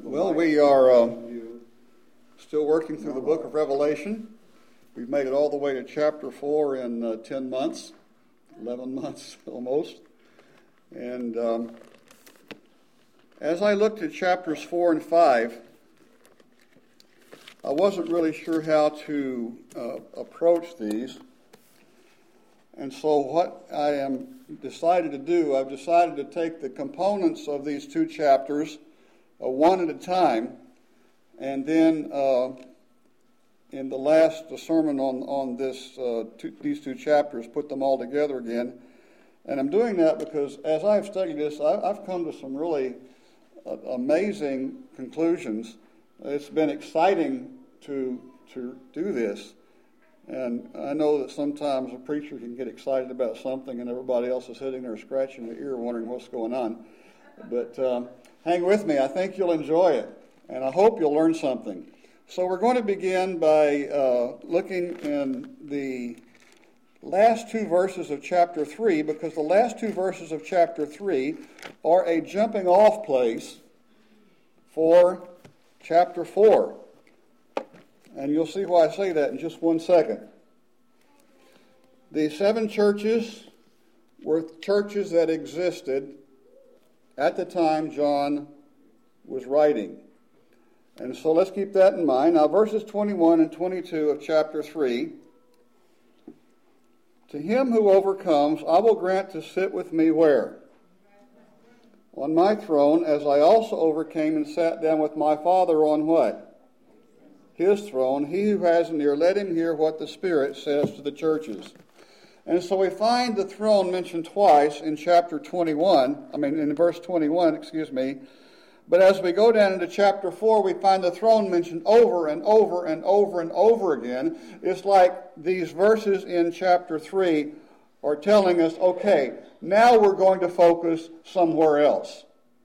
Well, we are still working through the book of Revelation. We've made it all the way to chapter 4 in 10 months, 11 months almost. And as I looked at chapters 4 and 5, I wasn't really sure how to approach these. And so what I am decided to do, I've decided to take the components of these two chapters one at a time, and then in the last sermon on these two chapters, put them all together again. And I'm doing that because as I've studied this, I've come to some really amazing conclusions. It's been exciting to do this. And I know that sometimes a preacher can get excited about something and everybody else is sitting there scratching their ear wondering what's going on. But hang with me. I think you'll enjoy it. And I hope you'll learn something. So we're going to begin by looking in the last two verses of chapter 3, because the last two verses of chapter 3 are a jumping off place for chapter 4. And you'll see why I say that in just one second. The 7 churches were churches that existed at the time John was writing. And so let's keep that in mind. Now, verses 21 and 22 of chapter 3. To him who overcomes, I will grant to sit with me where? On my throne, as I also overcame and sat down with my Father on what? His throne. He who has an ear, let him hear what the Spirit says to the churches. And so we find the throne mentioned twice in in verse 21, But as we go down into chapter 4, we find the throne mentioned over and over and over and over again. It's like these verses in chapter 3 are telling us, okay, now we're going to focus somewhere else.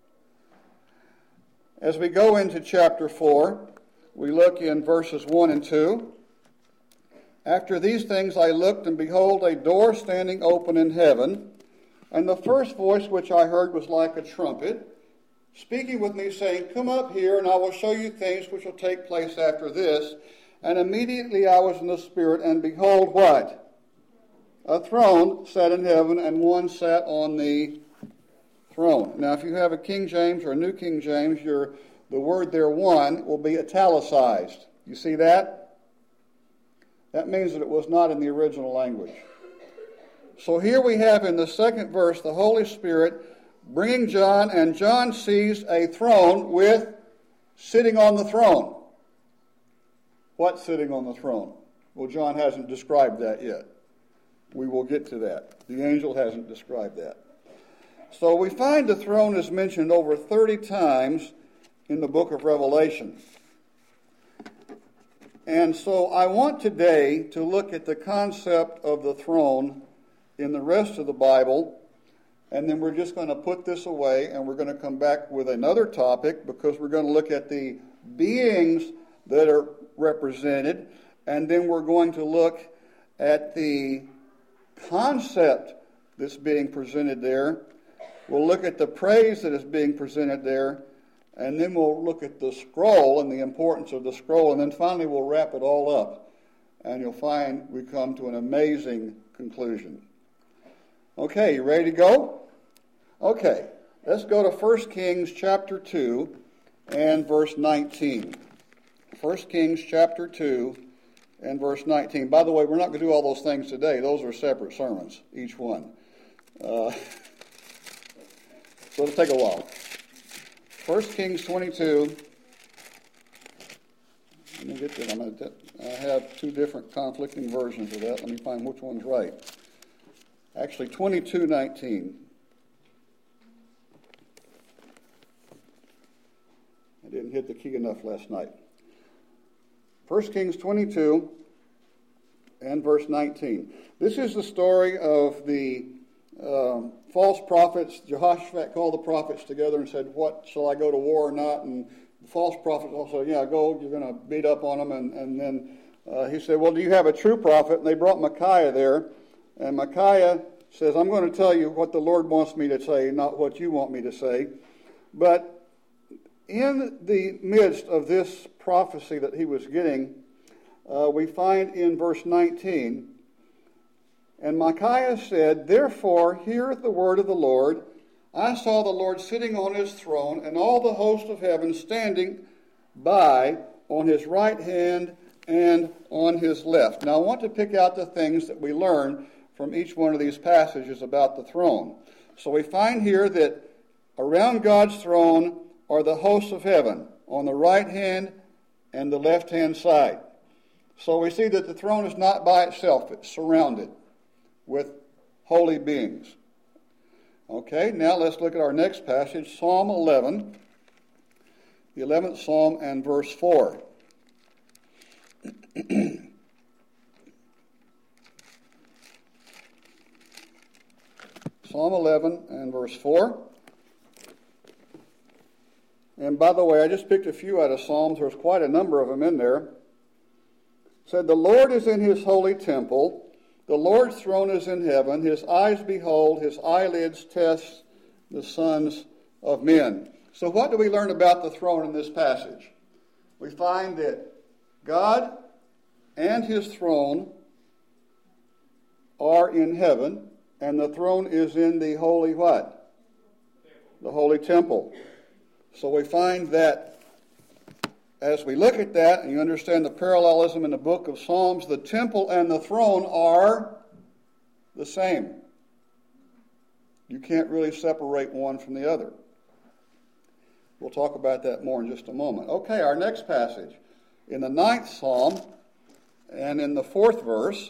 As we go into chapter 4, we look in verses 1 and 2. After these things I looked, and behold, a door standing open in heaven. And the first voice which I heard was like a trumpet, speaking with me, saying, Come up here, and I will show you things which will take place after this. And immediately I was in the Spirit, and behold, what? A throne sat in heaven, and one sat on the throne. Now, if you have a King James or a New King James, the word there, one, will be italicized. You see that? That means that it was not in the original language. So here we have in the second verse the Holy Spirit bringing John, and John sees a throne with sitting on the throne. What's sitting on the throne? Well, John hasn't described that yet. We will get to that. The angel hasn't described that. So we find the throne is mentioned over 30 times in the book of Revelation. And so I want today to look at the concept of the throne in the rest of the Bible, and then we're just going to put this away, and we're going to come back with another topic, because we're going to look at the beings that are represented, and then we're going to look at the concept that's being presented there. We'll look at the praise that is being presented there, and then we'll look at the scroll and the importance of the scroll, and then finally we'll wrap it all up, and you'll find we come to an amazing conclusion. Okay, you ready to go? Okay, let's go to 1 Kings chapter 2 and verse 19. 1 Kings chapter 2 and verse 19. By the way, we're not going to do all those things today. Those are separate sermons, each one. So it'll take a while. 1 Kings 22. Let me get that. I have two different conflicting versions of that. Let me find which one's right. Actually, 22:19. I didn't hit the key enough last night. 1 Kings 22 and verse 19. This is the story of the false prophets. Jehoshaphat called the prophets together and said, What, shall I go to war or not? And the false prophets also said, Yeah, go, you're going to beat up on them. And then he said, Well, do you have a true prophet? And they brought Micaiah there. And Micaiah says, I'm going to tell you what the Lord wants me to say, not what you want me to say. But in the midst of this prophecy that he was getting, we find in verse 19, and Micaiah said, "Therefore hear the word of the Lord. I saw the Lord sitting on his throne, and all the host of heaven standing by on his right hand and on his left." Now I want to pick out the things that we learn from each one of these passages about the throne. So we find here that around God's throne are the hosts of heaven on the right hand and the left hand side. So we see that the throne is not by itself, it's surrounded with holy beings. Okay, now let's look at our next passage, Psalm 11, the 11th Psalm and verse 4. Psalm 11 and verse 4. And by the way, I just picked a few out of Psalms. There's quite a number of them in there. It said, "The Lord is in his holy temple. The Lord's throne is in heaven. His eyes behold, his eyelids test the sons of men." So what do we learn about the throne in this passage? We find that God and his throne are in heaven, and the throne is in the holy what? The holy temple. So we find that as we look at that and you understand the parallelism in the book of Psalms, the temple and the throne are the same. You can't really separate one from the other. We'll talk about that more in just a moment. Okay, our next passage. In the 9th Psalm and in the 4th verse,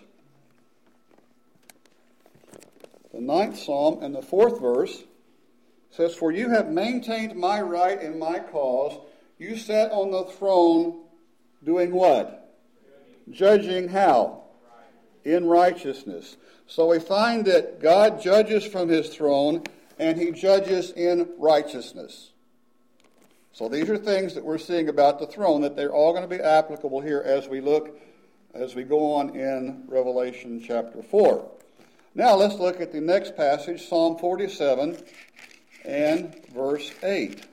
the 9th Psalm and the 4th verse says, "For you have maintained my right and my cause. You sat on the throne doing what? Judging how? In righteousness." So we find that God judges from his throne and he judges in righteousness. So these are things that we're seeing about the throne, that they're all going to be applicable here as we go on in Revelation chapter 4. Now let's look at the next passage, Psalm 47 and verse 8.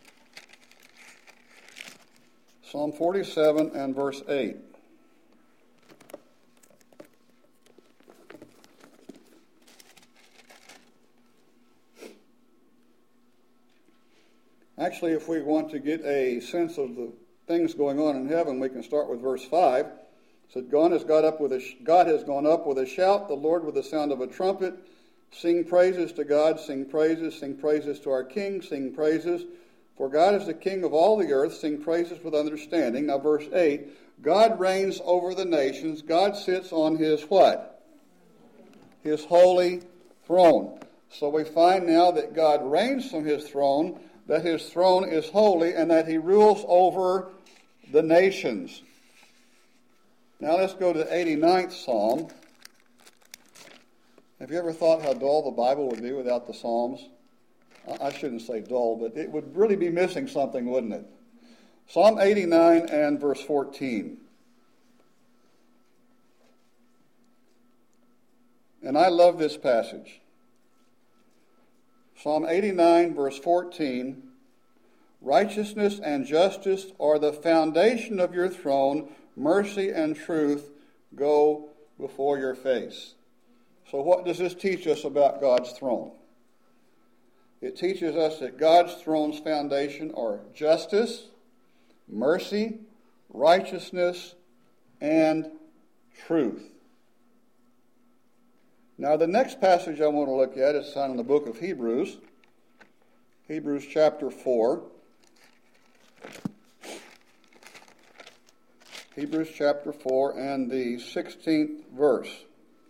Psalm 47 and verse 8. Actually, if we want to get a sense of the things going on in heaven, we can start with verse 5. It said, God has gone up with a shout, the Lord with the sound of a trumpet. Sing praises to God, sing praises to our King, sing praises. For God is the King of all the earth, sing praises with understanding. Now verse 8, God reigns over the nations. God sits on his what? His holy throne. So we find now that God reigns from his throne, that his throne is holy, and that he rules over the nations. Now let's go to the 89th Psalm. Have you ever thought how dull the Bible would be without the Psalms? I shouldn't say dull, but it would really be missing something, wouldn't it? Psalm 89 and verse 14. And I love this passage. Psalm 89 verse 14. Righteousness and justice are the foundation of your throne. Mercy and truth go before your face. So what does this teach us about God's throne? It teaches us that God's throne's foundation are justice, mercy, righteousness, and truth. Now the next passage I want to look at is found in the book of Hebrews. Hebrews chapter 4. Hebrews chapter 4 and the 16th verse.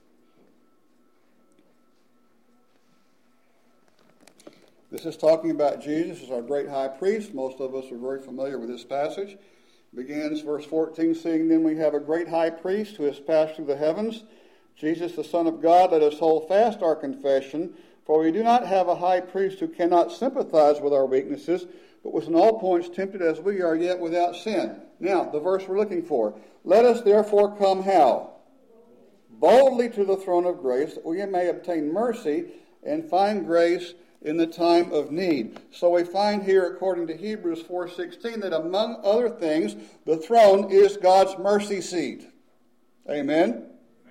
This is talking about Jesus as our great high priest. Most of us are very familiar with this passage. It begins verse 14, seeing then we have a great high priest who has passed through the heavens, Jesus the Son of God, let us hold fast our confession, for we do not have a high priest who cannot sympathize with our weaknesses, but was in all points tempted as we are, yet without sin. Now, the verse we're looking for. Let us therefore come how? Boldly to the throne of grace, that we may obtain mercy and find grace in the time of need. So we find here, according to Hebrews 4:16, that among other things, the throne is God's mercy seat. Amen?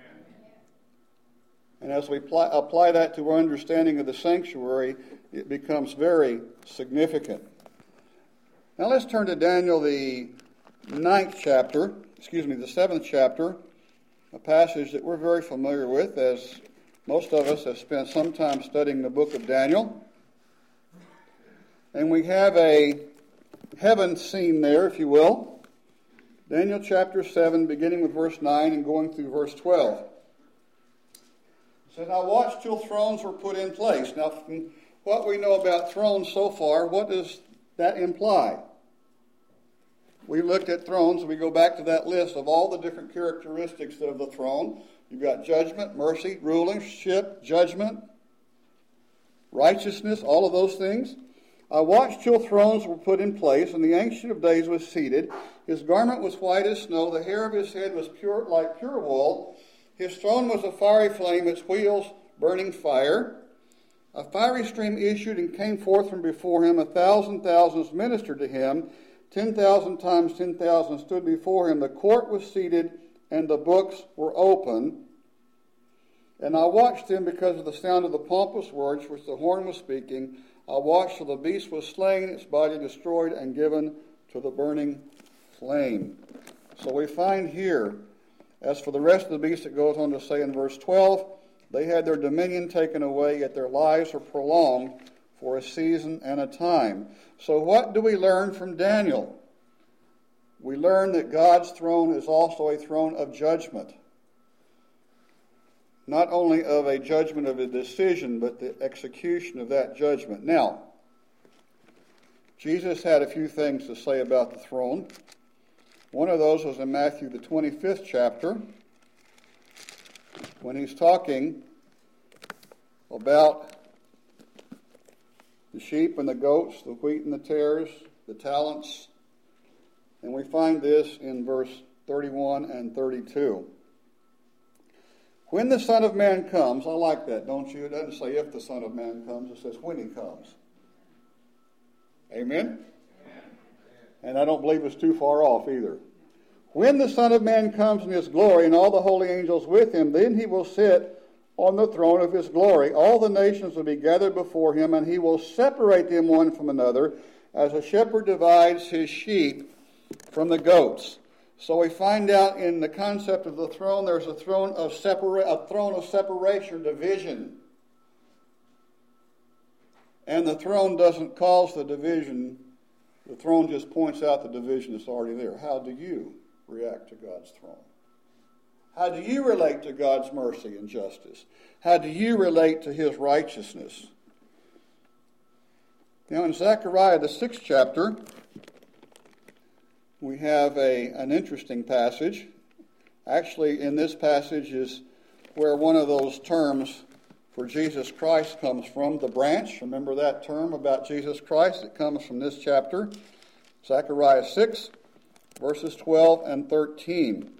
And as we apply that to our understanding of the sanctuary, it becomes very significant. Now let's turn to Daniel, the 7th chapter, a passage that we're very familiar with, as most of us have spent some time studying the book of Daniel. And we have a heaven scene there, if you will. Daniel chapter 7, beginning with verse 9 and going through verse 12. It says, I watched till thrones were put in place. Now, from what we know about thrones so far, what does that imply? We looked at thrones, and we go back to that list of all the different characteristics of the throne. You've got judgment, mercy, rulership, judgment, righteousness, all of those things. I watched till thrones were put in place, and the Ancient of Days was seated. His garment was white as snow, the hair of his head was pure like pure wool. His throne was a fiery flame, its wheels burning fire. A fiery stream issued and came forth from before him. 1,000 thousands ministered to him. 10,000 times 10,000 stood before him. The court was seated, and the books were open. And I watched him because of the sound of the pompous words which the horn was speaking. I watched till the beast was slain, its body destroyed, and given to the burning flame. So we find here, as for the rest of the beast, it goes on to say in verse 12, they had their dominion taken away, yet their lives were prolonged for a season and a time. So what do we learn from Daniel? We learn that God's throne is also a throne of judgment. Not only of a judgment of a decision, but the execution of that judgment. Now, Jesus had a few things to say about the throne. One of those was in Matthew, the 25th chapter, when he's talking about the sheep and the goats, the wheat and the tares, the talents. And we find this in verse 31 and 32. When the Son of Man comes, I like that, don't you? It doesn't say if the Son of Man comes, it says when he comes. Amen? And I don't believe it's too far off either. When the Son of Man comes in his glory and all the holy angels with him, then he will sit on the throne of his glory. All the nations will be gathered before him, and he will separate them one from another, as a shepherd divides his sheep from the goats. So we find out in the concept of the throne, there's a throne of separation or division. And the throne doesn't cause the division. The throne just points out the division that's already there. How do you react to God's throne? How do you relate to God's mercy and justice? How do you relate to his righteousness? Now in Zechariah, the 6th chapter, we have an interesting passage. Actually, in this passage is where one of those terms for Jesus Christ comes from, the branch. Remember that term about Jesus Christ? It comes from this chapter, Zechariah 6, verses 12 and 13.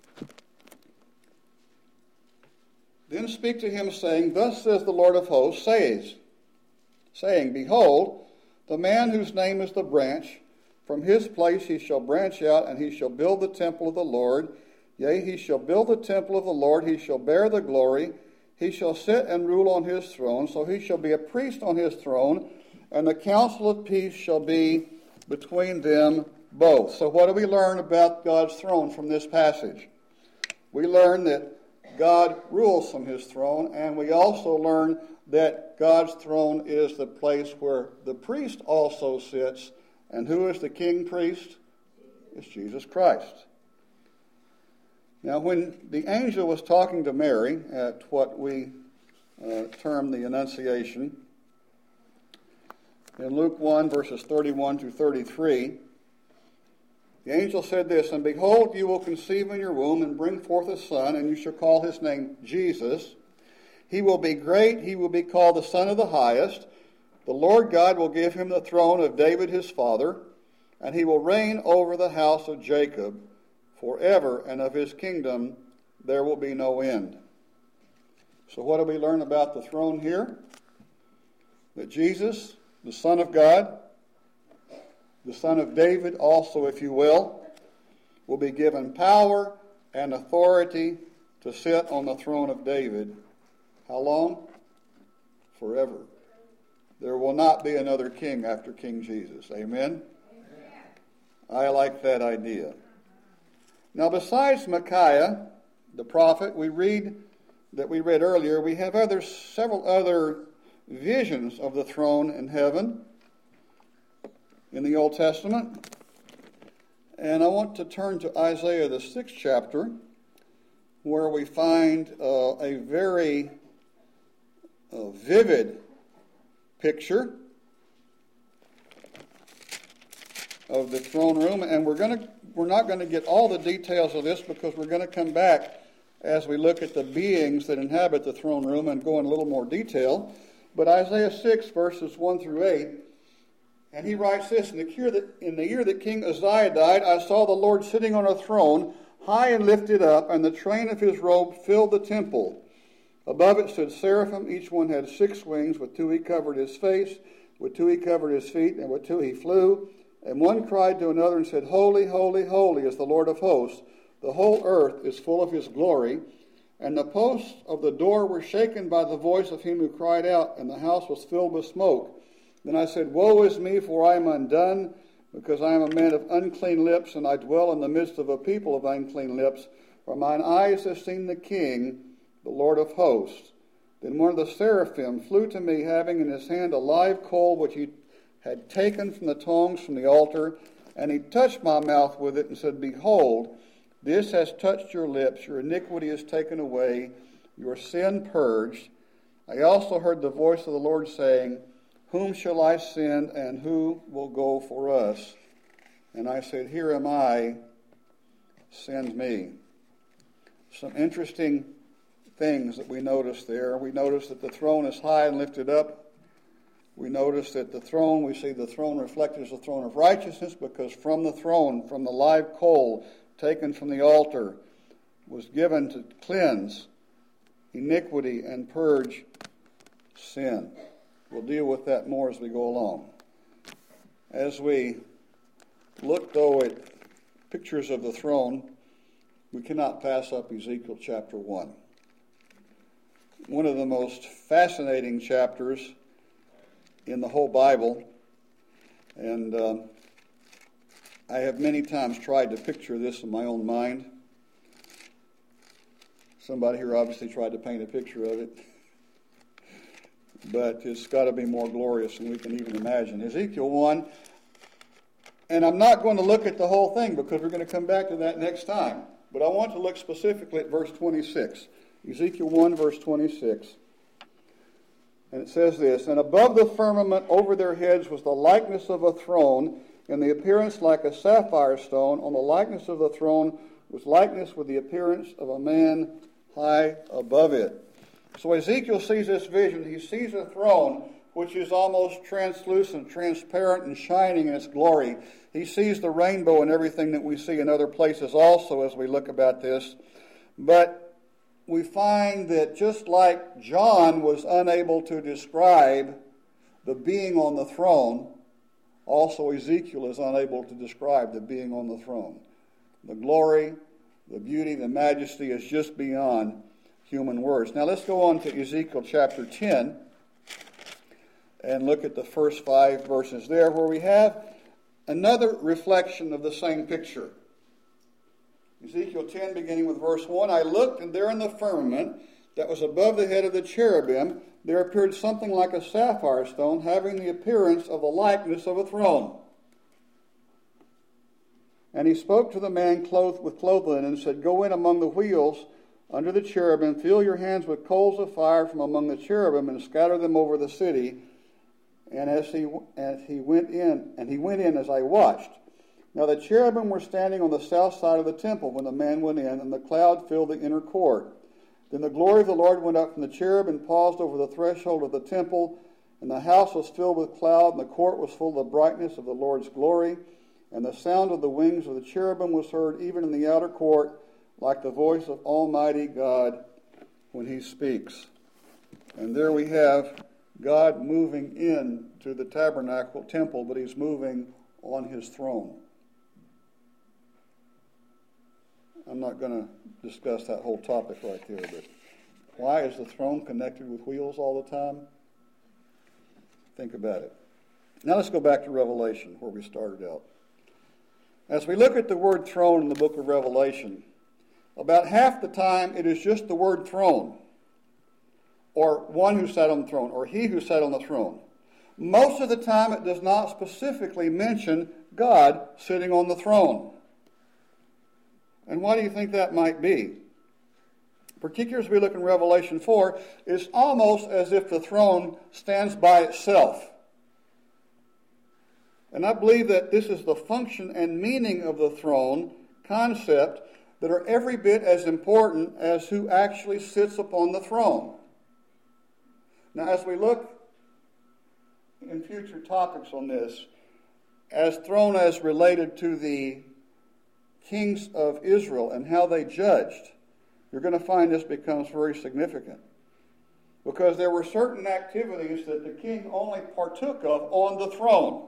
Then speak to him, saying, Thus says the Lord of hosts, saying, Behold, the man whose name is the branch, from his place he shall branch out, and he shall build the temple of the Lord. Yea, he shall build the temple of the Lord, he shall bear the glory. He shall sit and rule on his throne, so he shall be a priest on his throne, and the counsel of peace shall be between them both. So what do we learn about God's throne from this passage? We learn that God rules from his throne, and we also learn that God's throne is the place where the priest also sits. And who is the king priest? It's Jesus Christ. Now, when the angel was talking to Mary at what we term the Annunciation, in Luke 1, verses 31 to 33, the angel said this, And behold, you will conceive in your womb and bring forth a son, and you shall call his name Jesus. He will be great, he will be called the Son of the Highest. The Lord God will give him the throne of David his father, and he will reign over the house of Jacob forever, and of his kingdom there will be no end. So what do we learn about the throne here? that Jesus, the Son of God, the Son of David also, if you will be given power and authority to sit on the throne of David. How long? Forever. There will not be another king after King Jesus. Amen? I like that idea. Now, besides Micaiah, the prophet, we read earlier, we have several other visions of the throne in heaven in the Old Testament. And I want to turn to Isaiah, the 6th chapter, where we find a very vivid picture of the throne room. And we're not going to get all the details of this because we're going to come back as we look at the beings that inhabit the throne room and go in a little more detail. But Isaiah 6, verses 1 through 8, and he writes this, in the year that King Uzziah died, I saw the Lord sitting on a throne, high and lifted up, and the train of his robe filled the temple. Above it stood seraphim, each one had 6 wings, with 2 he covered his face, with 2 he covered his feet, and with 2 he flew. And one cried to another and said, Holy, holy, holy is the Lord of hosts. The whole earth is full of his glory. And the posts of the door were shaken by the voice of him who cried out, and the house was filled with smoke. Then I said, Woe is me, for I am undone, because I am a man of unclean lips, and I dwell in the midst of a people of unclean lips. For mine eyes have seen the King, the Lord of hosts. Then one of the seraphim flew to me, having in his hand a live coal which he had taken from the tongs from the altar, and he touched my mouth with it and said, Behold, this has touched your lips, your iniquity is taken away, your sin purged. I also heard the voice of the Lord saying, Whom shall I send, and who will go for us? And I said, Here am I, send me. Some interesting things that we notice there. We notice that the throne is high and lifted up. We notice that we see the throne reflected as the throne of righteousness, because from the throne, from the live coal taken from the altar, was given to cleanse iniquity and purge sin. We'll deal with that more as we go along. As we look, though, at pictures of the throne, we cannot pass up Ezekiel chapter 1. One of the most fascinating chapters in the whole Bible, and I have many times tried to picture this in my own mind. Somebody here obviously tried to paint a picture of it. But it's got to be more glorious than we can even imagine. Ezekiel 1, and I'm not going to look at the whole thing because we're going to come back to that next time. But I want to look specifically at verse 26. Ezekiel 1, verse 26. And it says this, And above the firmament over their heads was the likeness of a throne, and the appearance like a sapphire stone. On the likeness of the throne was likeness with the appearance of a man high above it. So Ezekiel sees this vision. He sees a throne which is almost translucent, transparent, and shining in its glory. He sees the rainbow and everything that we see in other places also as we look about this. But we find that just like John was unable to describe the being on the throne, also Ezekiel is unable to describe the being on the throne. The glory, the beauty, the majesty is just beyond human words. Now let's go on to Ezekiel chapter 10 and look at the first 5 verses there, where we have another reflection of the same picture. Ezekiel 10, beginning with verse 1, I looked, and there in the firmament that was above the head of the cherubim, there appeared something like a sapphire stone, having the appearance of the likeness of a throne. And he spoke to the man clothed with linen, and said, Go in among the wheels under the cherubim, fill your hands with coals of fire from among the cherubim, and scatter them over the city. And he went in as I watched. Now the cherubim were standing on the south side of the temple when the man went in, and the cloud filled the inner court. Then the glory of the Lord went up from the cherub and paused over the threshold of the temple, and the house was filled with cloud, and the court was full of the brightness of the Lord's glory. And the sound of the wings of the cherubim was heard even in the outer court, like the voice of Almighty God when he speaks. And there we have God moving into the tabernacle temple, but he's moving on his throne. I'm not going to discuss that whole topic right there, but why is the throne connected with wheels all the time? Think about it. Now let's go back to Revelation, where we started out. As we look at the word throne in the book of Revelation, about half the time it is just the word throne, or one who sat on the throne, or he who sat on the throne. Most of the time it does not specifically mention God sitting on the throne. And why do you think that might be? Particularly as we look in Revelation 4, it's almost as if the throne stands by itself. And I believe that this is the function and meaning of the throne concept that are every bit as important as who actually sits upon the throne. Now, as we look in future topics on this, as throne as related to the kings of Israel and how they judged, you're going to find this becomes very significant. Because there were certain activities that the king only partook of on the throne.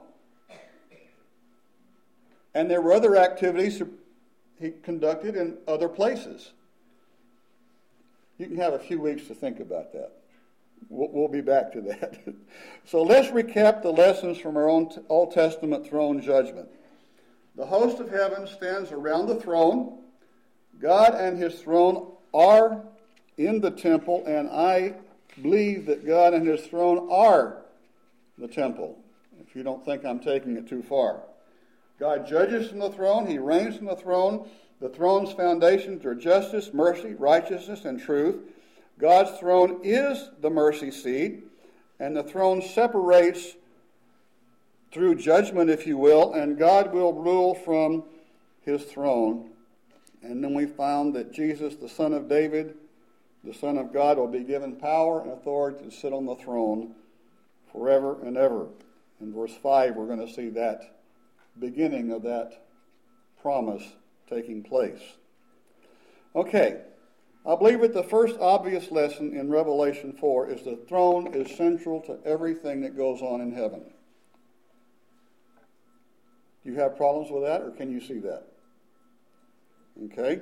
And there were other activities he conducted in other places. You can have a few weeks to think about that. We'll be back to that. So let's recap the lessons from our own Old Testament throne judgment. The host of heaven stands around the throne. God and his throne are in the temple, and I believe that God and his throne are the temple, if you don't think I'm taking it too far. God judges from the throne. He reigns from the throne. The throne's foundations are justice, mercy, righteousness, and truth. God's throne is the mercy seat, and the throne separates through judgment, if you will, and God will rule from his throne. And then we found that Jesus, the Son of David, the Son of God, will be given power and authority to sit on the throne forever and ever. In verse 5, we're going to see that beginning of that promise taking place. Okay, I believe that the first obvious lesson in Revelation 4 is the throne is central to everything that goes on in heaven. Do you have problems with that, or can you see that? Okay.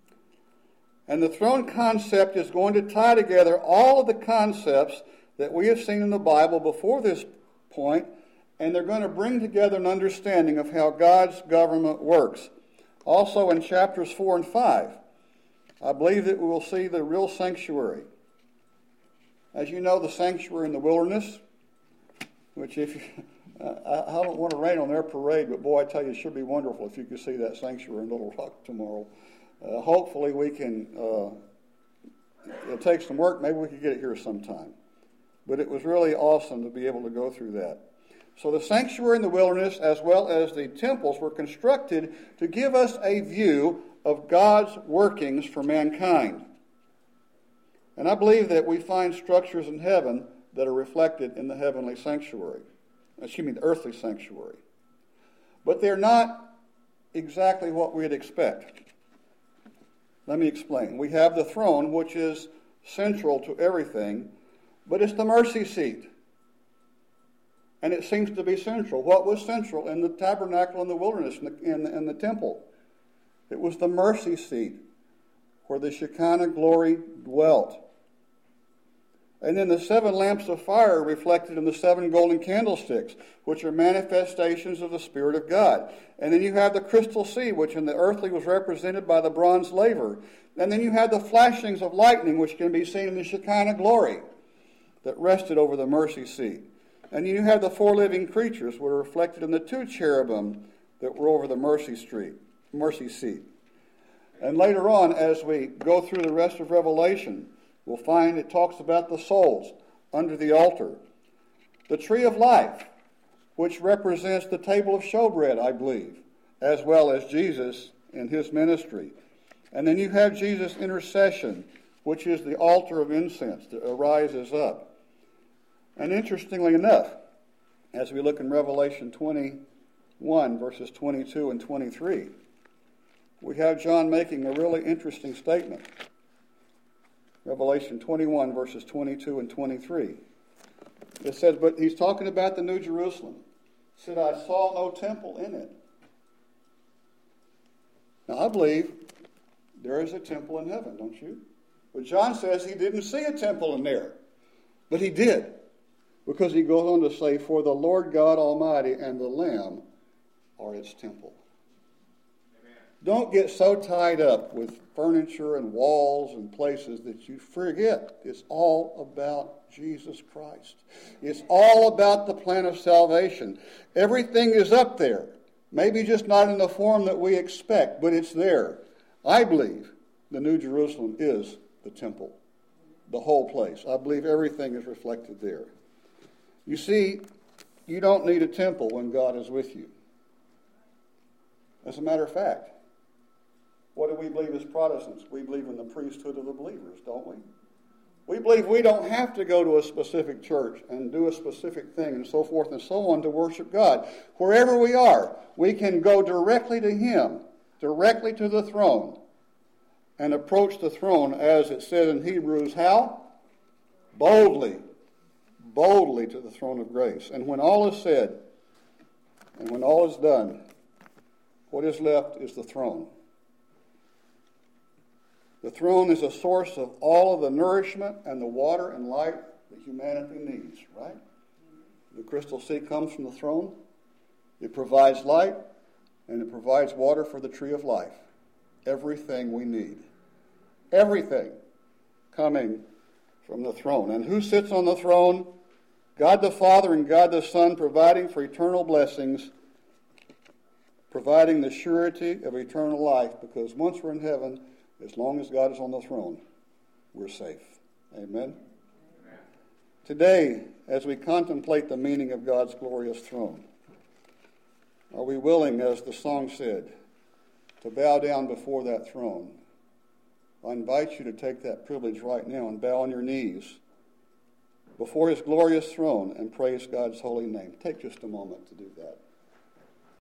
And the throne concept is going to tie together all of the concepts that we have seen in the Bible before this point, and they're going to bring together an understanding of how God's government works. Also in chapters 4 and 5, I believe that we will see the real sanctuary. As you know, the sanctuary in the wilderness, which if you, I don't want to rain on their parade, but boy, I tell you, it should be wonderful if you could see that sanctuary in Little Rock tomorrow. Hopefully we can, it'll take some work, maybe we could get it here sometime. But it was really awesome to be able to go through that. So the sanctuary in the wilderness, as well as the temples, were constructed to give us a view of God's workings for mankind. And I believe that we find structures in heaven that are reflected in the heavenly sanctuary. The earthly sanctuary. But they're not exactly what we'd expect. Let me explain. We have the throne, which is central to everything, but it's the mercy seat. And it seems to be central. What was central in the tabernacle in the wilderness, in the temple? It was the mercy seat where the Shekinah glory dwelt. And then the 7 lamps of fire reflected in the 7 golden candlesticks, which are manifestations of the Spirit of God. And then you have the crystal sea, which in the earthly was represented by the bronze laver. And then you have the flashings of lightning, which can be seen in the Shekinah glory that rested over the mercy seat. And you have the 4 living creatures, which were reflected in the 2 cherubim that were over the mercy seat. And later on, as we go through the rest of Revelation, we'll find it talks about the souls under the altar. The tree of life, which represents the table of showbread, I believe, as well as Jesus in his ministry. And then you have Jesus' intercession, which is the altar of incense that arises up. And interestingly enough, as we look in Revelation 21, verses 22 and 23, we have John making a really interesting statement. Revelation 21, verses 22 and 23. It says, but he's talking about the New Jerusalem. He said, I saw no temple in it. Now, I believe there is a temple in heaven, don't you? But John says he didn't see a temple in there. But he did. Because he goes on to say, for the Lord God Almighty and the Lamb are its temple. Amen. Don't get so tied up with furniture and walls and places that you forget it's all about Jesus Christ. It's all about the plan of salvation. Everything is up there. Maybe just not in the form that we expect, but it's there. I believe the New Jerusalem is the temple, the whole place. I believe everything is reflected there. You see, you don't need a temple when God is with you. As a matter of fact, what do we believe as Protestants? We believe in the priesthood of the believers, don't we? We believe we don't have to go to a specific church and do a specific thing and so forth and so on to worship God. Wherever we are, we can go directly to Him, directly to the throne, and approach the throne, as it said in Hebrews, how? Boldly. Boldly to the throne of grace. And when all is said, and when all is done, what is left is the throne. The throne is a source of all of the nourishment and the water and light that humanity needs, right? The crystal sea comes from the throne. It provides light, and it provides water for the tree of life. Everything we need. Everything coming from the throne. And who sits on the throne? God the Father and God the Son, providing for eternal blessings, providing the surety of eternal life, because once we're in heaven, as long as God is on the throne, we're safe. Amen? Amen. Today, as we contemplate the meaning of God's glorious throne, are we willing, as the song said, to bow down before that throne? I invite you to take that privilege right now and bow on your knees before His glorious throne and praise God's holy name. Take just a moment to do that.